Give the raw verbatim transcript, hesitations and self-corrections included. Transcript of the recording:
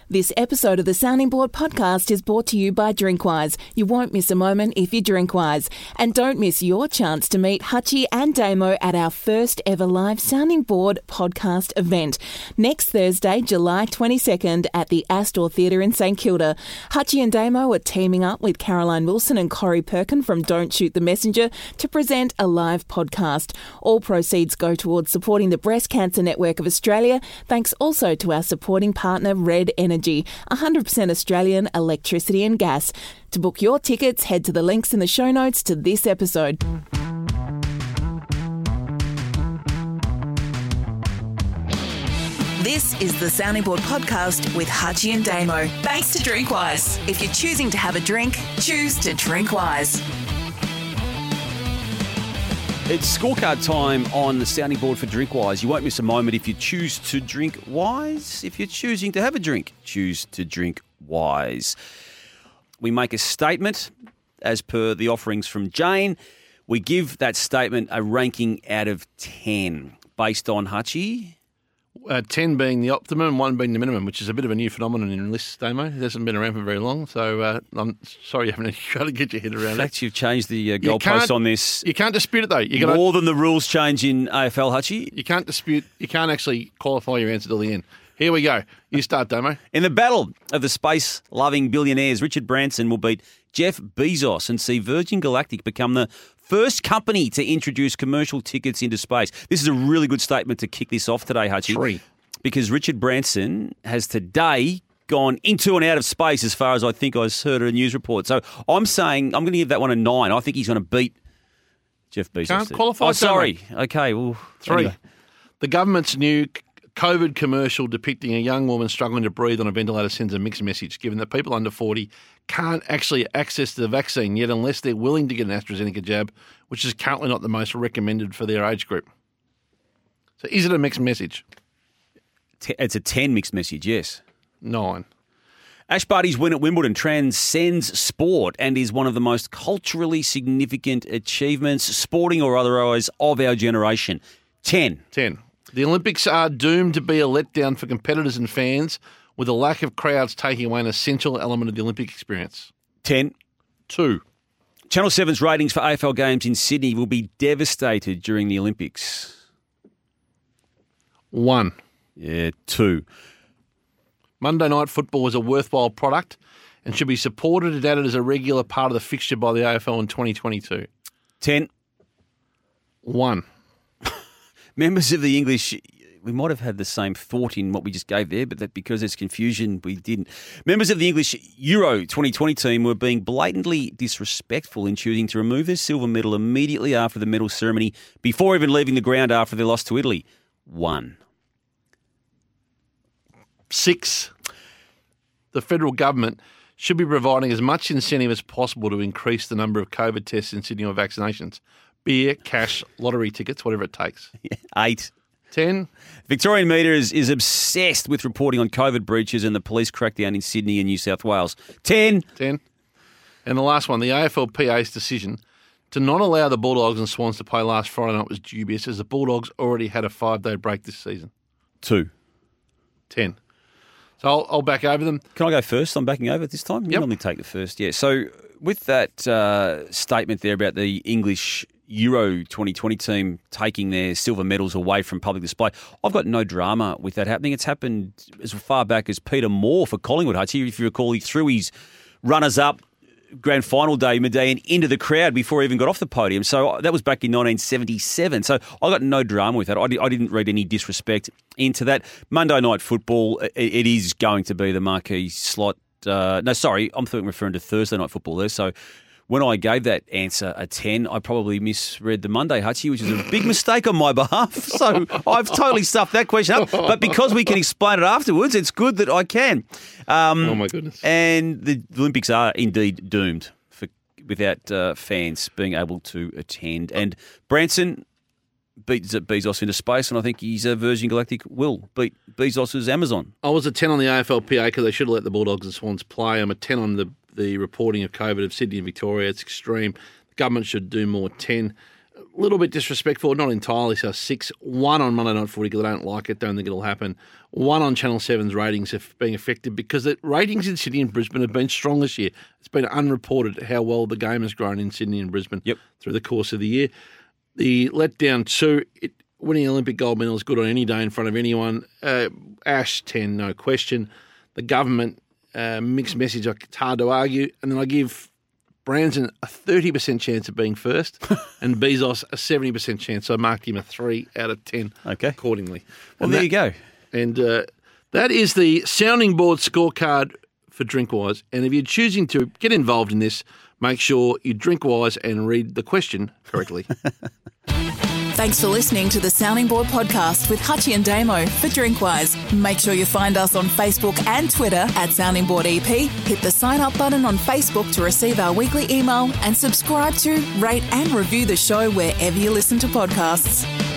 This episode of the Sounding Board podcast is brought to you by Drinkwise. You won't miss a moment if you Drinkwise. And don't miss your chance to meet Hutchie and Damo at our first ever live Sounding Board podcast event next Thursday, July twenty-second at the Astor Theatre in St Kilda. Hutchie and Damo are teaming up with Caroline Wilson and Corey Perkin from Don't Shoot the Messenger to present a live podcast. All proceeds go towards supporting the Breast Cancer Network of Australia, thanks also to our supporting partner Red Energy, one hundred percent Australian electricity and gas. To book your tickets, head to the links in the show notes to this episode. This is the Sounding Board podcast with Hutchie and Damo. Thanks to Drinkwise. If you're choosing to have a drink, choose to Drinkwise. It's scorecard time on the Sounding Board for Drinkwise. You won't miss a moment if you choose to drink wise. If you're choosing to have a drink, choose to drink wise. We make a statement as per the offerings from Jane. We give that statement a ranking out of ten based on Hutchie. Uh, ten being the optimum, one being the minimum, which is a bit of a new phenomenon in lists, Damo. It hasn't been around for very long, so uh, I'm sorry you haven't tried to get your head around In fact, it. you've changed the uh, goalposts on this. You can't dispute it, though. You gotta, More than the rules change in A F L, Hutchie. You can't dispute, you can't actually qualify your answer till the end. Here we go. You start, Damo. In the battle of the space-loving billionaires, Richard Branson will beat Jeff Bezos and see Virgin Galactic become the first company to introduce commercial tickets into space. This is a really good statement to kick this off today, Hutchie. Three. Because Richard Branson has today gone into and out of space as far as I think I heard a news report. So I'm saying I'm going to give that one a nine. I think he's going to beat Jeff Bezos. Can't there. qualify. Oh, sorry. Okay, well. Three. Anyway. The government's new COVID commercial depicting a young woman struggling to breathe on a ventilator sends a mixed message, given that people under forty can't actually access the vaccine yet unless they're willing to get an AstraZeneca jab, which is currently not the most recommended for their age group. So is it a mixed message? It's a ten mixed message, yes. Nine. Ash Barty's win at Wimbledon transcends sport and is one of the most culturally significant achievements, sporting or otherwise, of our generation. Ten. Ten. The Olympics are doomed to be a letdown for competitors and fans, with a lack of crowds taking away an essential element of the Olympic experience. Ten. Two. Channel seven's ratings for A F L games in Sydney will be devastated during the Olympics. One. Yeah, two. Monday Night Football is a worthwhile product and should be supported and added as a regular part of the fixture by the A F L in twenty twenty-two. Ten. One. Members of the English, we might have had the same thought in what we just gave there, but that because there's confusion, we didn't. Members of the English Euro twenty twenty team were being blatantly disrespectful in choosing to remove their silver medal immediately after the medal ceremony, before even leaving the ground after their loss to Italy. One. Six. The federal government should be providing as much incentive as possible to increase the number of COVID tests in Sydney or vaccinations. Beer, cash, lottery tickets, whatever it takes. Eight. Ten. Victorian media is, is obsessed with reporting on COVID breaches and the police crackdown in Sydney and New South Wales. Ten. Ten. And the last one, the A F L P A's decision to not allow the Bulldogs and Swans to play last Friday night was dubious, as the Bulldogs already had a five-day break this season. Two. Ten. So I'll, I'll back over them. Can I go first? I'm backing over this time. You Yep. normally take the first, yeah. So with that uh, statement there about the English Euro twenty twenty team taking their silver medals away from public display, I've got no drama with that happening. It's happened as far back as Peter Moore for Collingwood, Hutchie. If you recall, he threw his runners-up grand final day medallion into the crowd before he even got off the podium. So that was back in nineteen seventy-seven. So I got no drama with that. I, di- I didn't read any disrespect into that. Monday Night Football, it, it is going to be the marquee slot. Uh, no, sorry, I'm referring to Thursday Night Football there. So when I gave that answer a ten, I probably misread the Monday, Hutchie, which is a big mistake on my behalf. So I've totally stuffed that question up. But because we can explain it afterwards, it's good that I can. Um, Oh, my goodness. And the Olympics are indeed doomed for without uh, fans being able to attend. And Branson beats Bezos into space, and I think his uh, Virgin Galactic will beat Bezos's Amazon. I was a ten on the A F L P A because they should have let the Bulldogs and Swans play. I'm a ten on the, the reporting of COVID of Sydney and Victoria. It's extreme. The government should do more. ten. a little bit disrespectful, not entirely. So six, one on Monday Night Footy because I don't like it, don't think it'll happen. One on Channel seven's ratings have being affected because the ratings in Sydney and Brisbane have been strong this year. It's been unreported how well the game has grown in Sydney and Brisbane yep. through the course of the year. The letdown two, it, winning an Olympic gold medal is good on any day in front of anyone. Uh, Ash, ten, no question. The government, uh, mixed message, it's hard to argue. And then I give Branson a thirty percent chance of being first and Bezos a seventy percent chance. So I marked him a three out of ten okay. accordingly. Well, and there that, you go. And uh, that is the sounding board scorecard for Drinkwise. And if you're choosing to get involved in this, make sure you drink wise and read the question correctly. Thanks for listening to the Sounding Board podcast with Hutchie and Damo for Drinkwise. Make sure you find us on Facebook and Twitter at Sounding Board E P. Hit the sign up button on Facebook to receive our weekly email and subscribe to, rate and review the show wherever you listen to podcasts.